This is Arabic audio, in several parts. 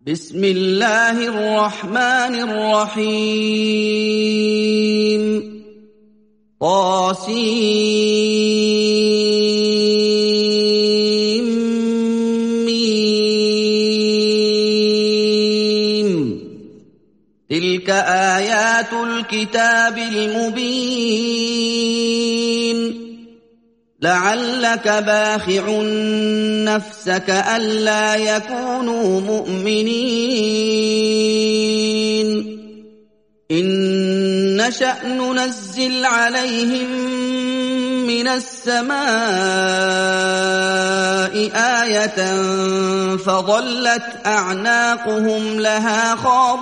بسم الله الرحمن الرحيم طاسيم تلك آيات الكتاب المبين لعلك باخع نفسك ألا يكونوا مؤمنين إن نشأ ننزل عليهم من السماء آية فظلت أعناقهم لها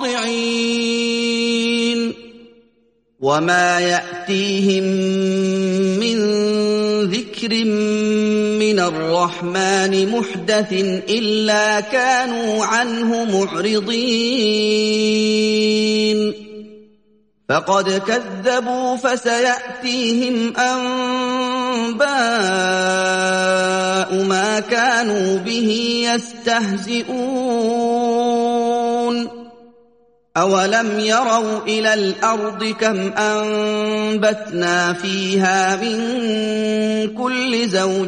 خاضعين وما يأتيهم من ذكر من الرحمن محدث إلا كانوا عنه معرضين فقد كذبوا فسيأتيهم أنباء ما كانوا به يستهزئون أولم يروا إلى الأرض كم أنبتنا فيها من كل زوج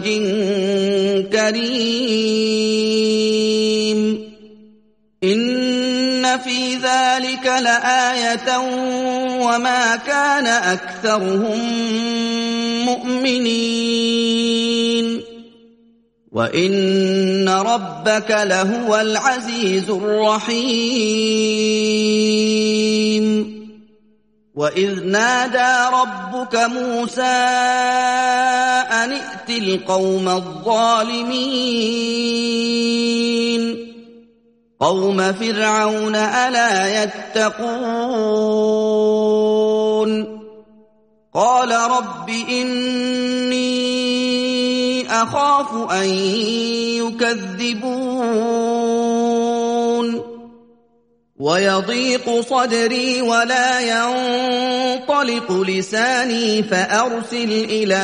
كريم إن في ذلك لآية وما كان أكثرهم مؤمنين وإن ربك لهو العزيز الرحيم وإذ نادى ربك موسى أن ائت القوم الظالمين قوم فرعون ألا يتقون قال رب إني أخاف أن يكذبون ويضيق صدري ولا ينطلق لساني فأرسل إلى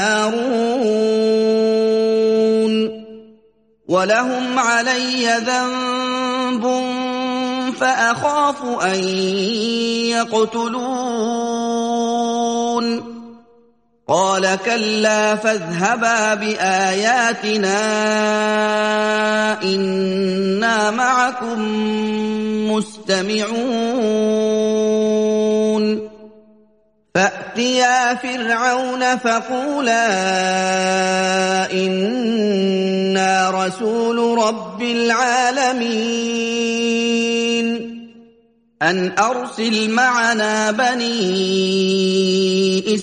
هارون ولهم علي ذنب فأخاف أن يقتلون قال كلا فاذهبا بآياتنا إنا معكم مستمعون فأتيا فرعون فقولا إنا رسول رب العالمين أن أرسل معنا بني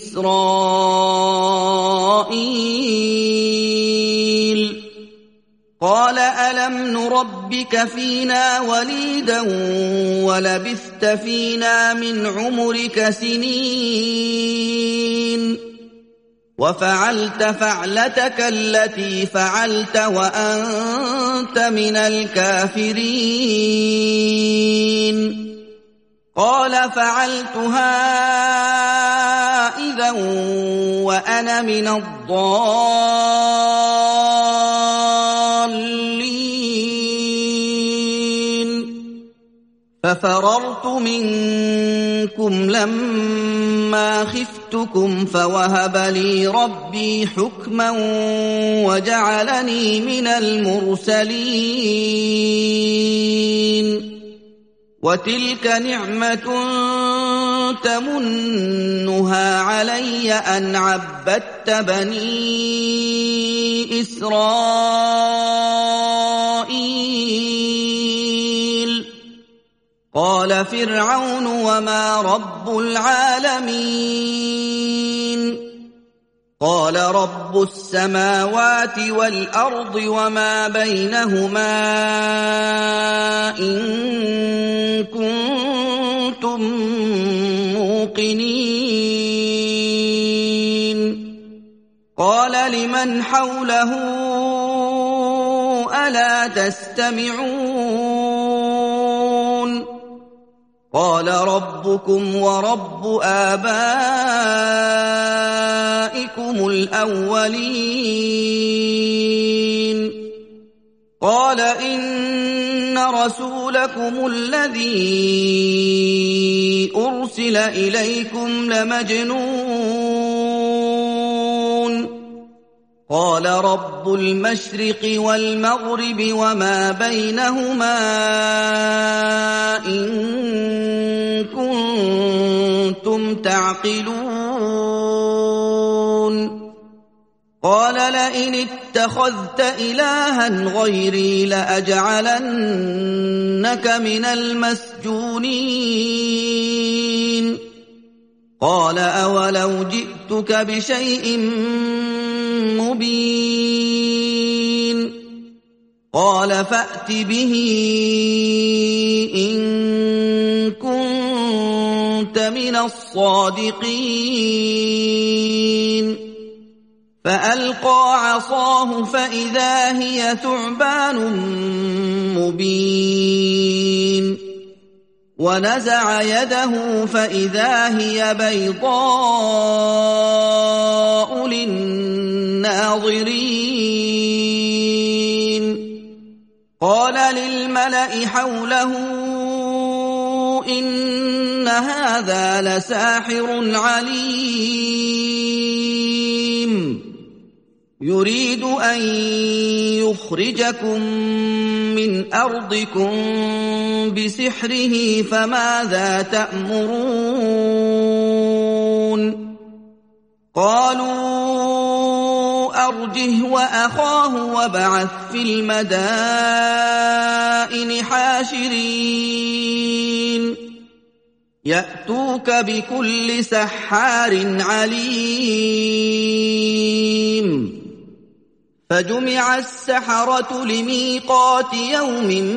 إسرائيل قال ألم نربك فينا وليدا ولبثت فينا من عمرك سنين وفعلت فعلتك التي فعلت وأنت من الكافرين قال فعلتها إذا وأنا من الضالين ففررت منكم لما خفتكم فوهب لي ربي حكما وجعلني من المرسلين وتلك نعمة تمنها علي أن عبدت بني إسرائيل قال فرعون وما رب العالمين قال رب السماوات والأرض وما بينهما إن كنتم موقنين قال لمن حوله ألا تستمعون قال ربكم ورب آبائكم الأولين قال إن رسولكم الذي أرسل إليكم لمجنون قال رب المشرق والمغرب وما بينهما إن كنتم تعقلون قال لئن اتخذت إلها غيري لأجعلنك من المسجونين قال أولو جئتك بشيء مبين قال فأت به إن كنت من الصادقين فألقى عصاه فإذا هي ثعبان مبين ونزع يده فإذا هي بيضاء للناظرين قال للملأ حوله إن هذا لساحر عليم يريد أن يخرجكم من أرضكم بسحره فماذا تأمرون قالوا أرجه وأخاه وابعث في المدائن حاشرين يأتوك بكل سحار عليم فجمع السحرة لميقات يوم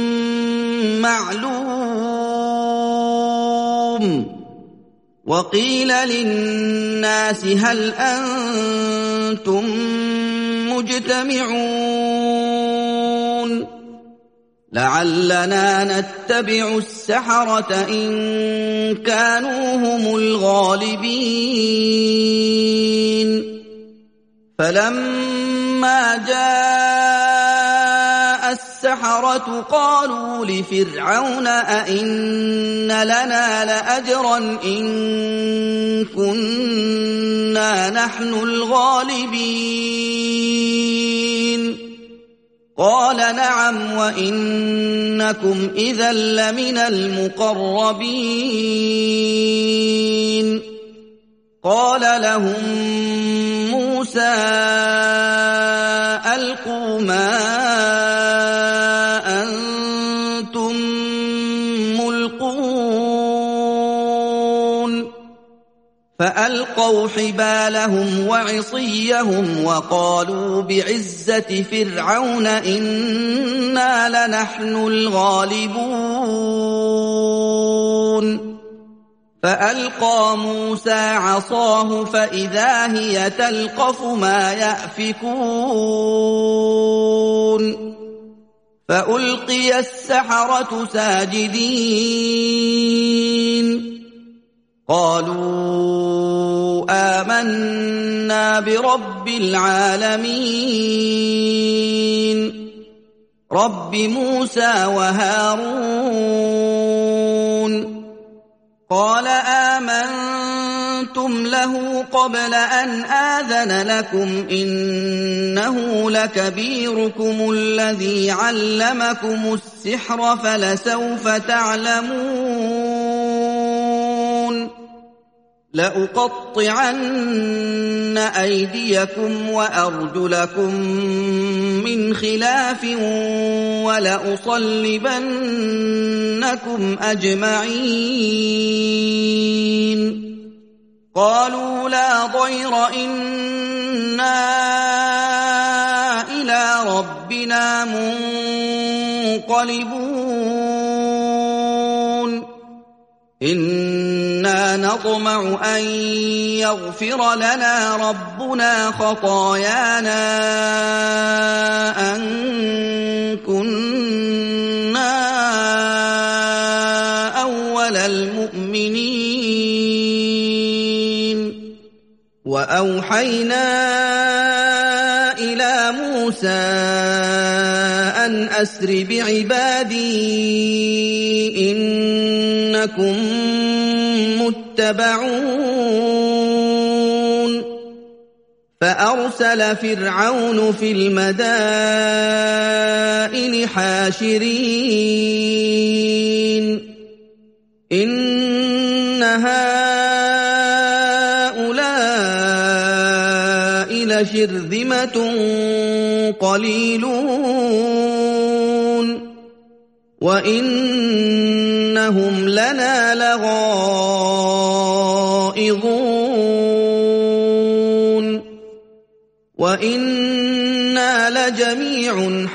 معلوم وقيل للناس هل أنتم مجتمعون لعلنا نتبع السحرة إن كانوا هم الغالبين فلما جاء السحرة قالوا لفرعون أئن لنا لأجرا إن كنا نحن الغالبين قال نعم وإنكم إذا لمن المقربين قال لهم موسى ألقوا ما أنتم ملقون فألقوا حبالهم وعصيهم وقالوا بعزة فرعون إنا لنحن الغالبون فألقى موسى عصاه فإذا هي تلقف ما يأفكون فألقي السحرة ساجدين قالوا آمنا برب العالمين رب موسى وهارون قال آمنتم له قبل أن آذن لكم إنه لكبيركم الذي علمكم السحر فلسوف تعلمون لأقطعن أيديكم وأرجلكم من خلاف ولأصلبنكم أجمعين قالوا لا ضير إنا إلى ربنا منقلبون إنا نطمع أن يغفر لنا ربنا خطايانا أن كنا أول المؤمنين وأوحينا إلى موسى مُوسَىٰ أَنْ أَسْرِ بِعِبَادِي إِنَّكُمْ مُتَّبَعُونَ فَأَرْسَلَ فِرْعَوْنُ فِي الْمَدَائِنِ حَاشِرِينَ إِنَّ هَٰؤُلَاءِ لَشِرْذِمَةٌ قَلِيلُونَ وَإِنَّهُمْ لَنَا لَغَائِظُونَ وَإِنَّا لَجَمِيعٌ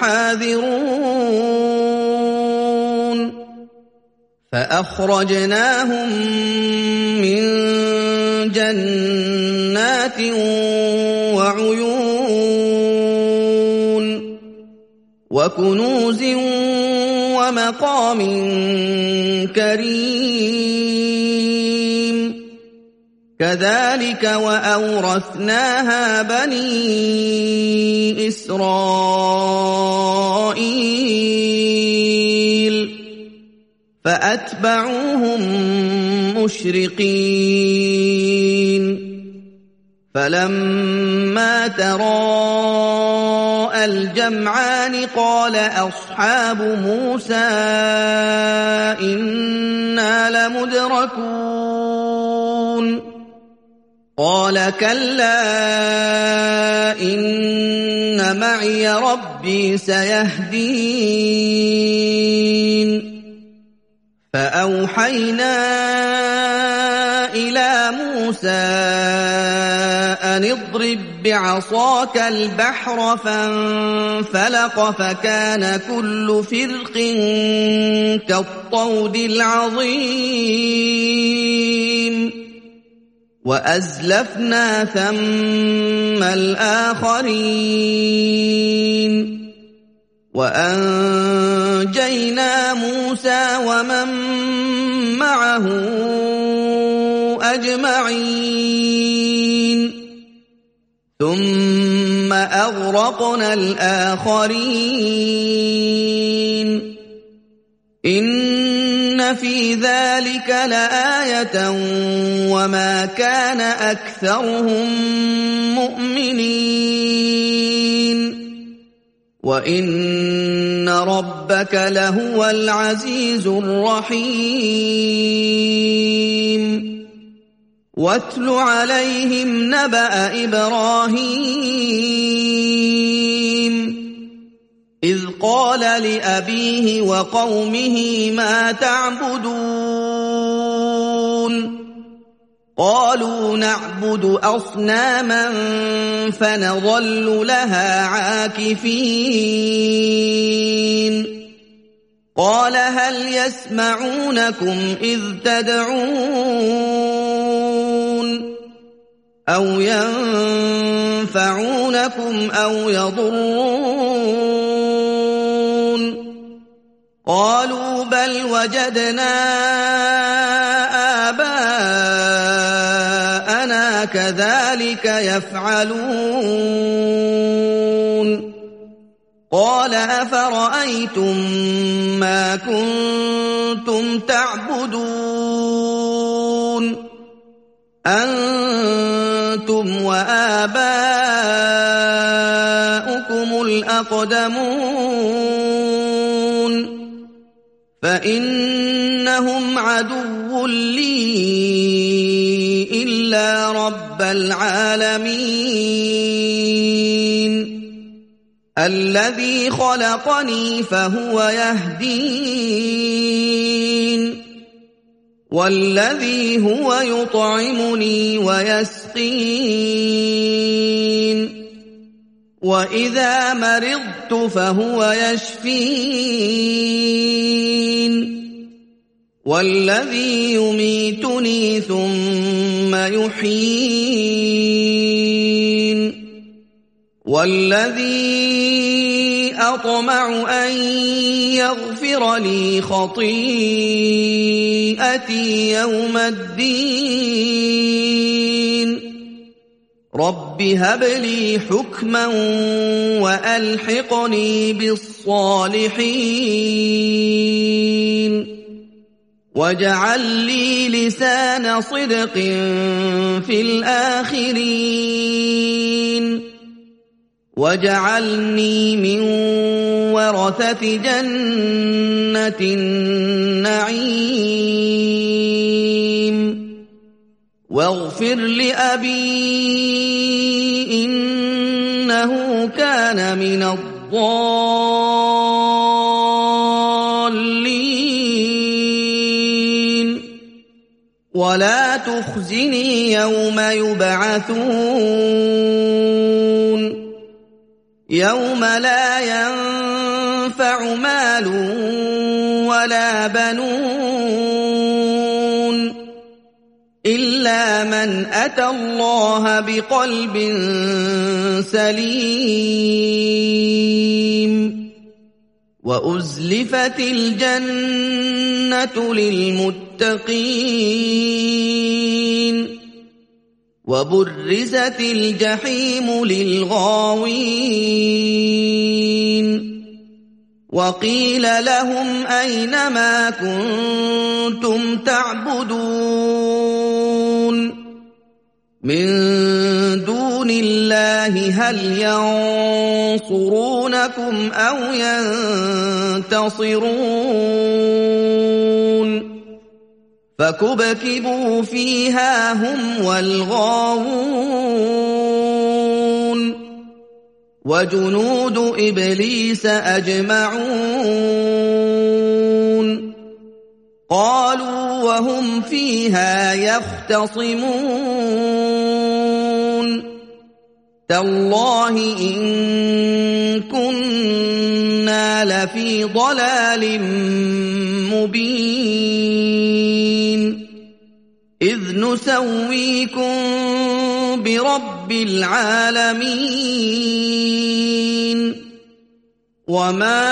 حَاذِرُونَ فَأَخْرَجْنَاهُم مِّن جَنَّاتٍ وَعُيُونٍ وَكُنُوزٍ وَمَقَامٍ كَرِيمٍ كَذَٰلِكَ وَأَوْرَثْنَاهَا بَنِي إِسْرَائِيلَ فَأَتْبَعُوهُم مُّشْرِقِينَ فَلَمَّا تَرَاءَى الْجَمْعَانِ قَالَ أَصْحَابُ مُوسَىٰ إِنَّا لَمُدْرَكُونَ قَالَ كَلَّا إِنَّ مَعِيَ رَبِّي سَيَهْدِينِ فَأَوْحَيْنَا إِلَىٰ مُوسَىٰ أَنِ اضْرِب بِّعَصَاكَ الْبَحْرَ فَانفَلَقَ فَكَانَ كُلُّ فِرْقٍ كَالطَّوْدِ الْعَظِيمِ وَأَزْلَفْنَا ثَمَّ الْآخَرِينَ وَأَنجَيْنَا مُوسَىٰ وَمَن مَّعَهُ أَجْمَعِينَ ثُمَّ أَغْرَقْنَا الْآخَرِينَ إِنَّ فِي ذَلِكَ لَآيَةً وَمَا كَانَ أَكْثَرُهُم مُّؤْمِنِينَ وَإِنَّ رَبَّكَ لَهُوَ الْعَزِيزُ الرَّحِيمُ وَاتْلُ عَلَيْهِمْ نَبَأَ إِبْرَاهِيمَ إِذْ قَالَ لِأَبِيهِ وَقَوْمِهِ مَا تَعْبُدُونَ قَالُوا نَعْبُدُ أَصْنَامًا فَنَظَلُّ لَهَا عَاكِفِينَ قَالَ هَلْ يَسْمَعُونَكُمْ إِذْ تَدْعُونَ أَوْ يَنفَعُونَكُمْ أَوْ يَضُرُّونَ قَالُوا بَلْ وَجَدْنَا آبَاءَنَا كَذَٰلِكَ يَفْعَلُونَ قَالَ أَفَرَأَيْتُم مَّا كُنتُمْ تَعْبُدُونَ أَنتُمْ وَآبَاؤُكُمُ الْأَقْدَمُونَ فَإِنَّهُمْ عَدُوٌّ لِّي إِلَّا رَبَّ الْعَالَمِينَ الَّذِي خَلَقَنِي فَهُوَ يَهْدِينِ وَالَّذِي هُوَ يُطْعِمُنِي وَيَسْقِينِ وَإِذَا مَرِضْتُ فَهُوَ يَشْفِينِ وَالَّذِي يُمِيتُنِي ثُمَّ يُحْيِينِ وَالَّذِي أَطْمَعُ أَن يَغْفِرَ لِي خَطِيئَتِي يَوْمَ الدِّينِ رب هب لي حكما وألحقني بالصالحين واجعل لي لسان صدق في الآخرين واجعلني من ورثة جنة النعيم واغفر لأبي إنه كان من الضالين ولا تخزني يوم يبعثون يوم لا ينفع مال ولا بنون إلا من أتى الله بقلب سليم وأزلفت الجنة للمتقين وبرزت الجحيم للغاوين وقيل لهم أين ما كنتم تعبدون من دون الله هل ينصرونكم أو ينتصرون فكبكبوا فيها هم والغاوون وجنود إبليس أجمعون قالوا وهم فيها يختصمون تالله إن كنا لفي ضلال مبين إذ نسويكم برب العالمين وما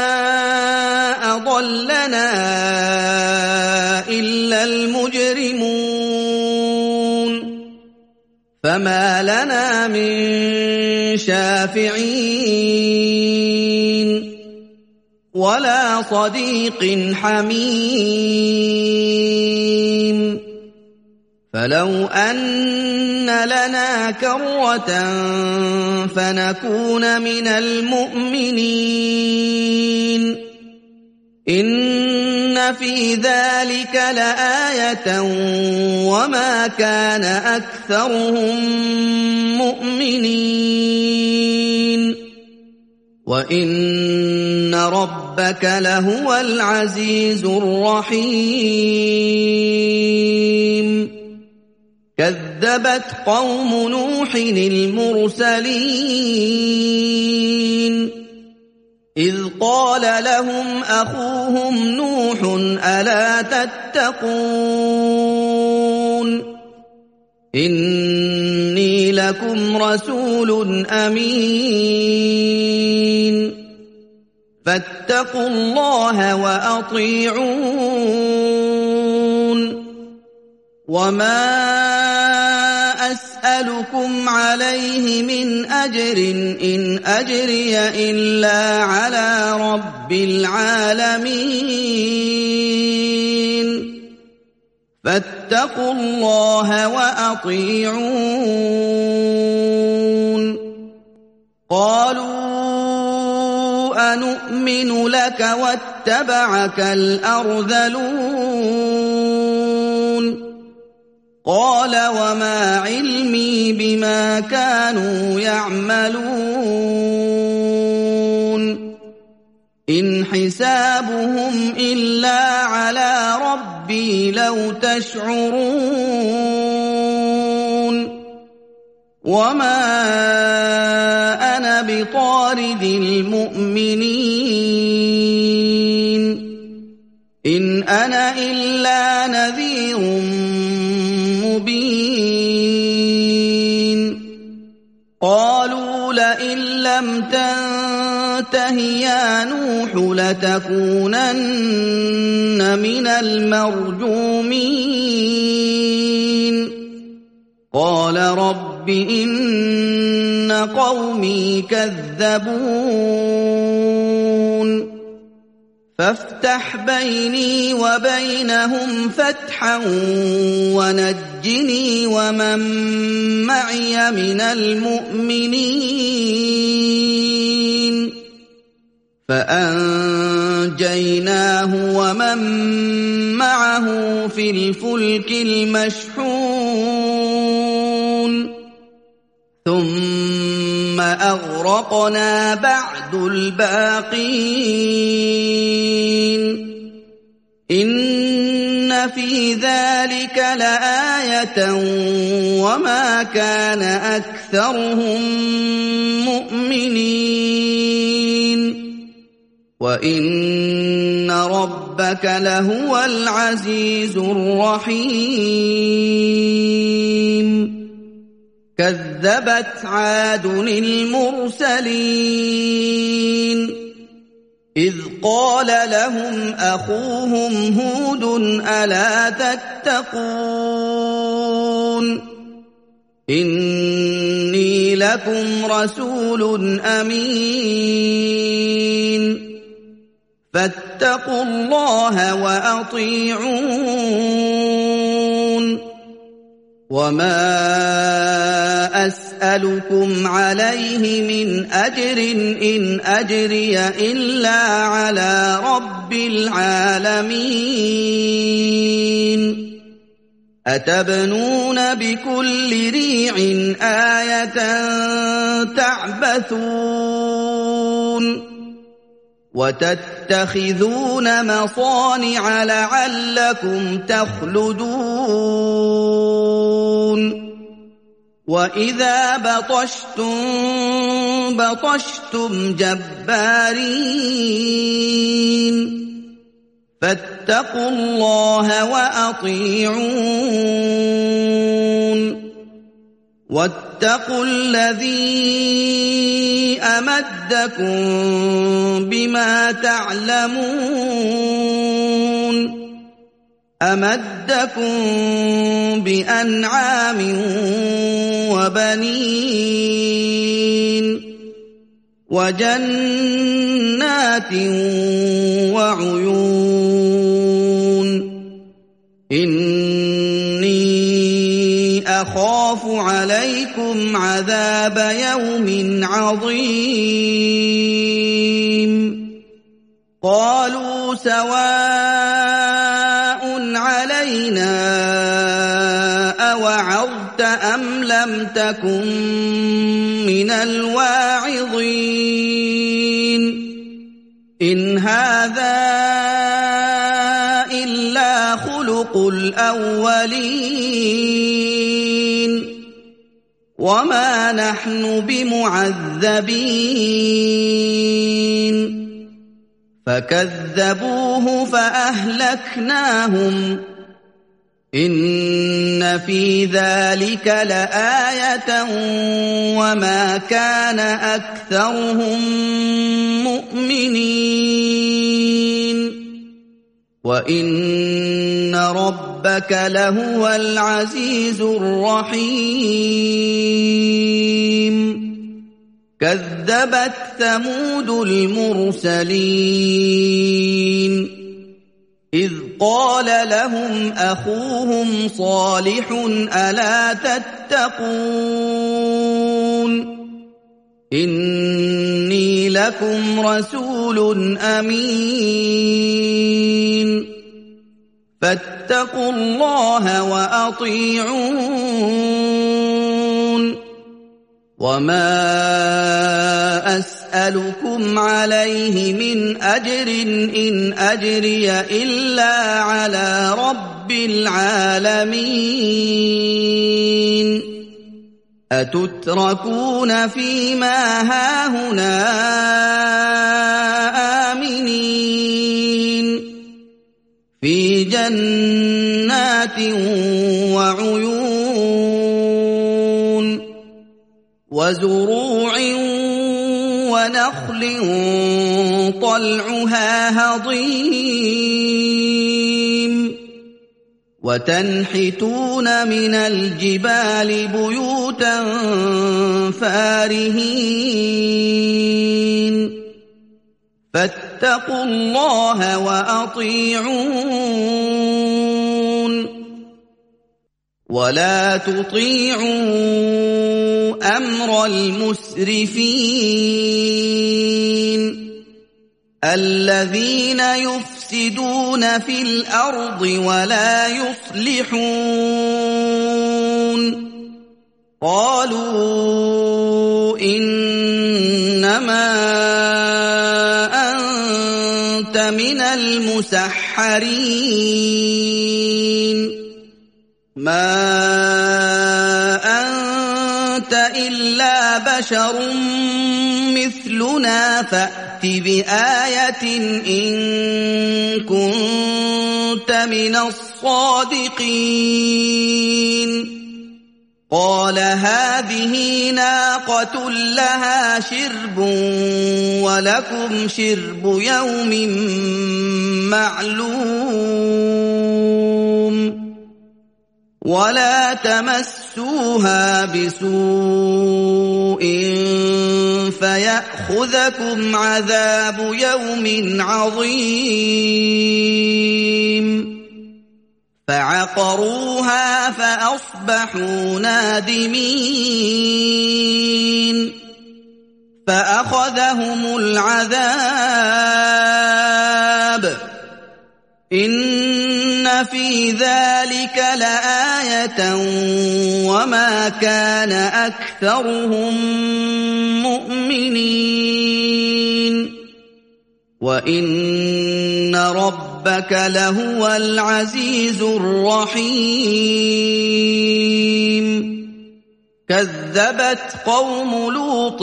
أضلنا إلا المجرمون فما لنا من شافعين ولا صديق حميم فلو أن لنا كرة فنكون من المؤمنين إن في ذلك لآية وما كان أكثرهم مؤمنين وإن ربك لهو العزيز الرحيم كذبت قوم نوح المرسلين إذ قال لهم أخوهم نوح ألا تتقون إني لكم رسول أمين فاتقوا الله وأطيعون وما أسألكم عليه من أجر إن أجري إلا على رب العالمين فاتقوا الله وأطيعون قالوا أنؤمن لك واتبعك الأرذلون قال وما علمي بما كانوا يعملون إن حسابهم إلا على ربي لو تشعرون وما أنا بطارد المؤمنين إن أنا إلا نذير مبين قالوا لئن لم تنته يا نوح لتكونن من المرجومين قال رب رب إن قومي كذبون فافتح بيني وبينهم فتحا ونجني ومن معي من المؤمنين فأنجيناه ومن معه في الفلك المشحون ثم أغرقنا بعد الباقين إن في ذلك لآية وما كان أكثرهم مؤمنين وإن ربك لهو العزيز الرحيم كذبت عاد المرسلين إذ قال لهم أخوهم هود ألا تتقون إني لكم رسول أمين فاتقوا الله وأطيعون وما أسألكم عليه من أجر إن أجري إلا على رب العالمين أتبنون بكل ريع آية تعبثون وتتخذون مصانع لعلكم تخلدون وإذا بطشتم جبارين فاتقوا الله وأطيعون واتقوا الذي أمدكم بما تعلمون أمدكم بأنعام وبنين وجنات وعيون إني أخاف عليكم عذاب يوم عظيم قالوا سواء علينا أوعظت أم لم تكن من الواعظين إن هذا إلا خلق الأولين وما نحن بمعذبين فكذبوه فأهلكناهم إن في ذلك لآية وما كان أكثرهم مؤمنين وإن ربك لهو العزيز الرحيم كذبت ثمود المرسلين إذ قال لهم أخوهم صالح ألا تتقون إني لكم رسول أمين فاتقوا الله وأطيعون وما أسألكم عليه من أجر إن أجري إلا على رب العالمين أتتركون فيما هاهنا آمنين في جنات وعيون وزروع ونخل طلعها هضيم وتنحتون من الجبال بيوتا فارهين فاتقوا الله وأطيعون ولا تطيعوا أمر المسرفين الذين يفسدون في الأرض ولا يصلحون قالوا إنما أنت من المسحرين ما أنت إلا بشر مثلنا فأت بآية إن كنت من الصادقين قال هذه ناقة لها شرب ولكم شرب يوم معلوم ولا تمسوها بسوء فيأخذكم عذاب يوم عظيم فعقروها فأصبحوا نادمين فأخذهم العذاب إن في ذلك لآية وما كان أكثرهم مؤمنين وإن ربك لهو العزيز الرحيم كذبت قوم لوط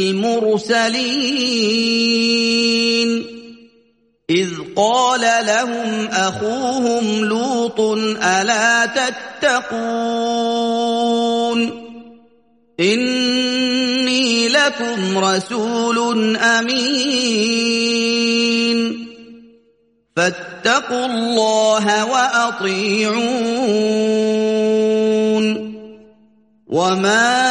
المرسلين إذ قال لهم أخوهم لوط ألا تتقون إني لكم رسول أمين فاتقوا الله وأطيعون وما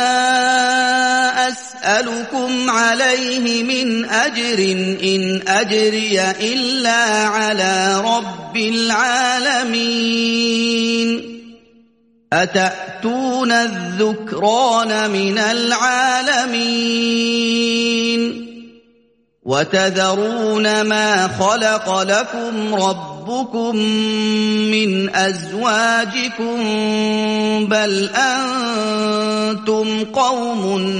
أسألكم عليه من أجر إن أجري إلا على رب العالمين أتأتون الذكران من العالمين وتذرون ما خلق لكم ربكم من أزواجكم بل أنتم قوم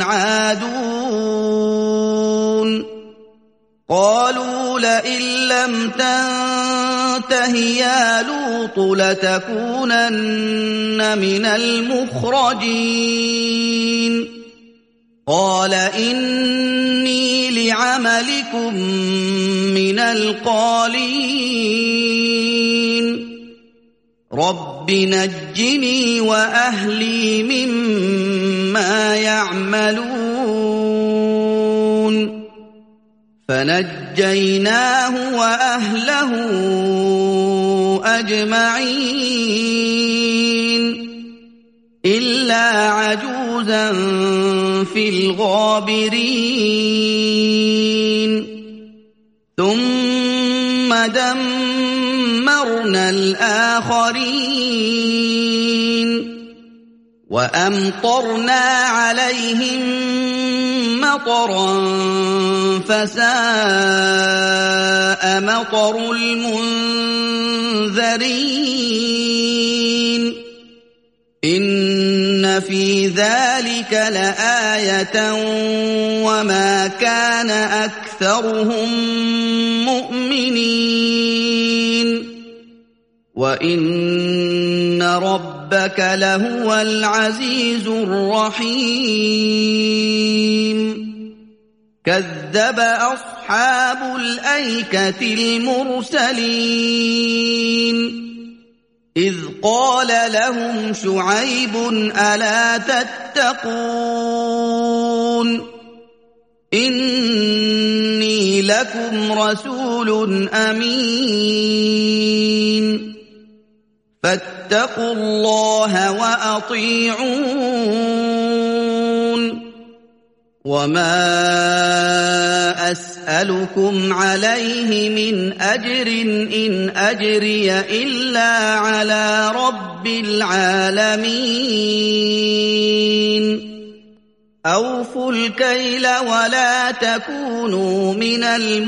عادون قالوا لئن لم تنته يا لوط لتكونن من المخرجين قال إني لعملكم من القالين رب نجني وأهلي مما يعملون فنجيناه وأهله أجمعين إلا عجوزا في الغابرين ثم دمرنا الآخرين وأمطرنا عليهم مطرا فساء مطر المنذرين إن في ذلك لآية وما كان أكثرهم مؤمنين وإن ربك لهو العزيز الرحيم كذب أصحاب الأيكة المرسلين إذ قال لهم شعيب ألا تتقون إني لكم رسول أمين فاتقوا الله وأطيعون وما أسألكم عليه من أجر إن أجري إلا على رب العالمين أوفوا الكيل ولا تكونوا من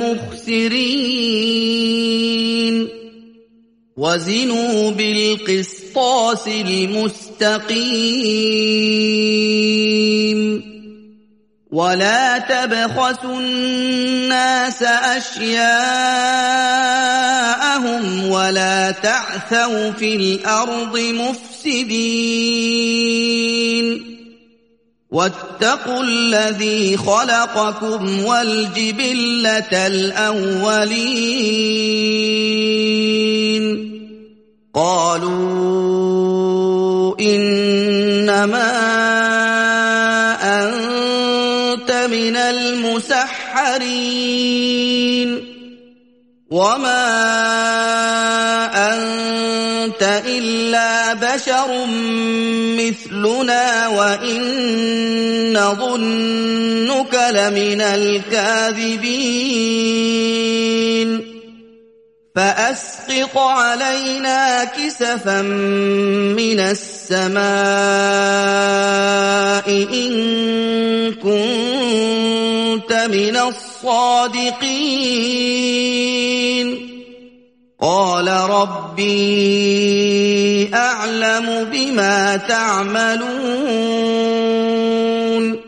المخسرين وزنوا بالقسطاس المستقيم ولا تبخسوا الناس أشياءهم ولا تعثوا في الأرض مفسدين واتقوا الذي خلقكم والجبلة الأولين قالوا إنما أنت من المسحرين وما أنت إلا بشر مثلنا وإن نظنك لمن الكاذبين فأسقط علينا كسفا من السماء إن كنت من الصادقين قال ربي أعلم بما تعملون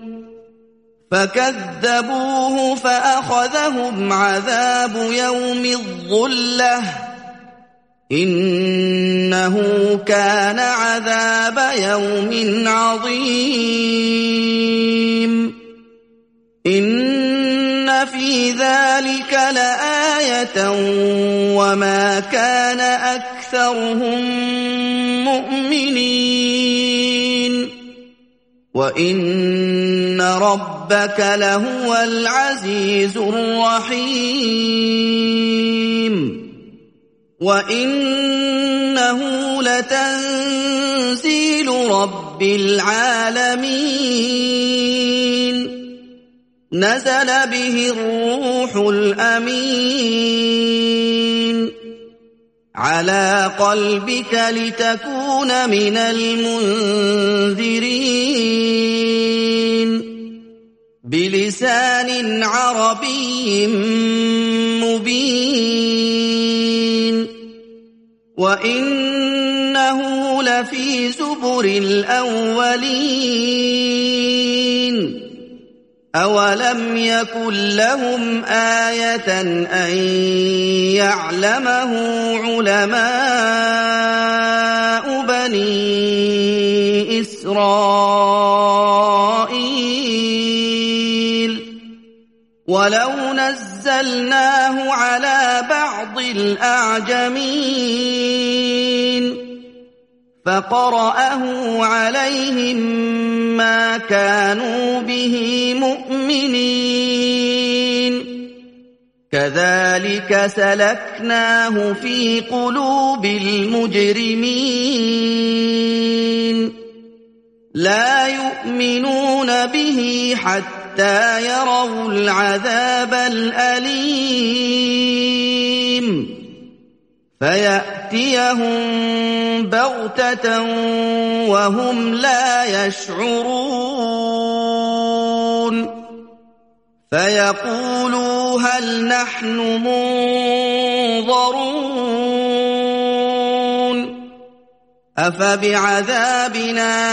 فكذبوه فأخذهم عذاب يوم الظلة إنه كان عذاب يوم عظيم إن في ذلك لآية وما كان أكثرهم مؤمنين وإن ربك لهو العزيز الرحيم وإنه لتنزيل رب العالمين نزل به الروح الأمين على قلبك لتكون من المنذرين بلسان عربي مبين وإنه لفي زبر الأولين أولم يكن لهم آية أن يعلمه علماء بني إسرائيل ولو نزلناه على بعض الأعجمين فقرأه عليهم ما كانوا به مؤمنين كذلك سلكناه في قلوب المجرمين لا يؤمنون به حتى يروا العذاب الأليم فيأتيهم بغتة وهم لا يشعرون فيقولوا هل نحن منظرون أفبعذابنا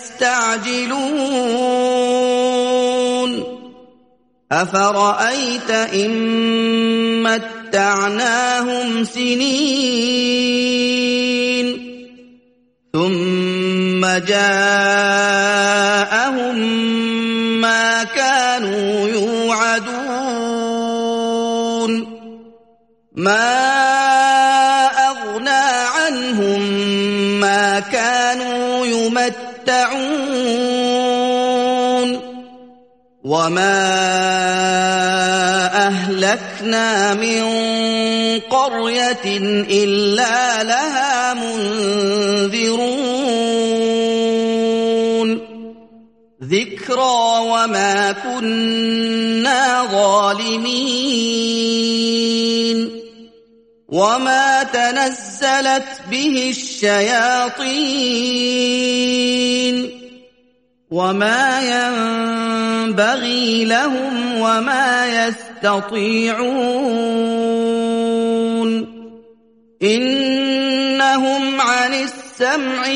يستعجلون أفرأيت إن متعناهم سنين ثم جاءهم ما كانوا يوعدون ما أغنى عنهم ما كانوا يمتعون وما أهلكنا من قرية إلا لها منذرون ذكرى وما كنا ظالمين وما تنزلت به الشياطين وما ينبغي لهم وما يستطيعون إنهم عن السمع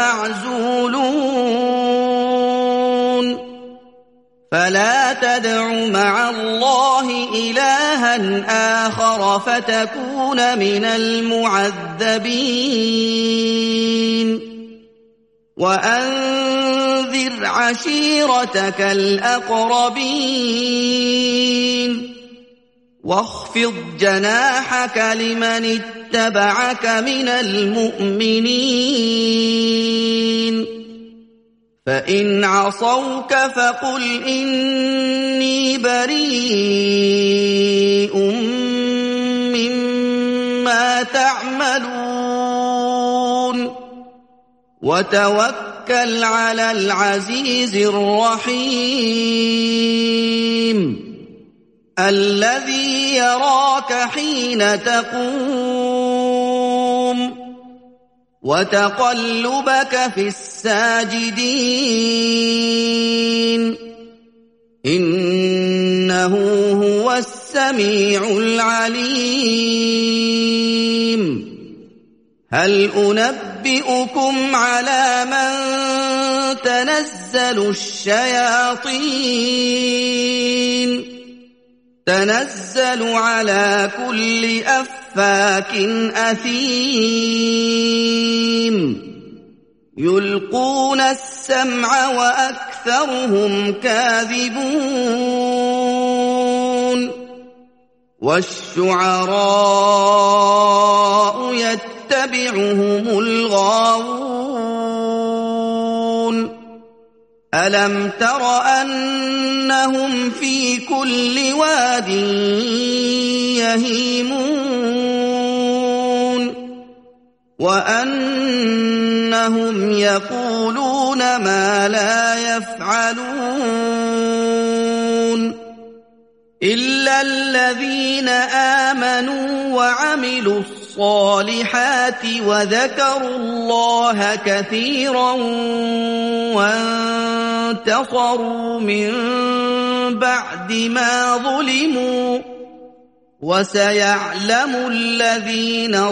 لمعزولون فلا تدع مع الله إلها آخر فتكون من المعذبين وأنذر عشيرتك الأقربين واخفض جناحك لمن اتبعك من المؤمنين فإن عصوك فقل إني بريء مما تعملون وتوكل على العزيز الرحيم الذي يراك حين تقوم وتقلبك في الساجدين إنه هو السميع العليم هل أنبئكم على من تنزل الشياطين تنزل على كل أفاك أثيم يلقون السمع وأكثرهم كاذبون والشعراء يتبعهم الغاوون ألم تر أنهم في كل واد يهيمون وأنهم يقولون ما لا يفعلون إلا الذين آمنوا وعملوا الصالحات وذكروا الله كثيرا وانتصروا من بعد ما ظلموا وسيعلم الذين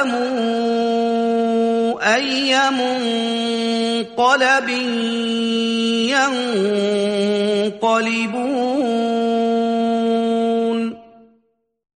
ظلموا أي منقلب ينقلبون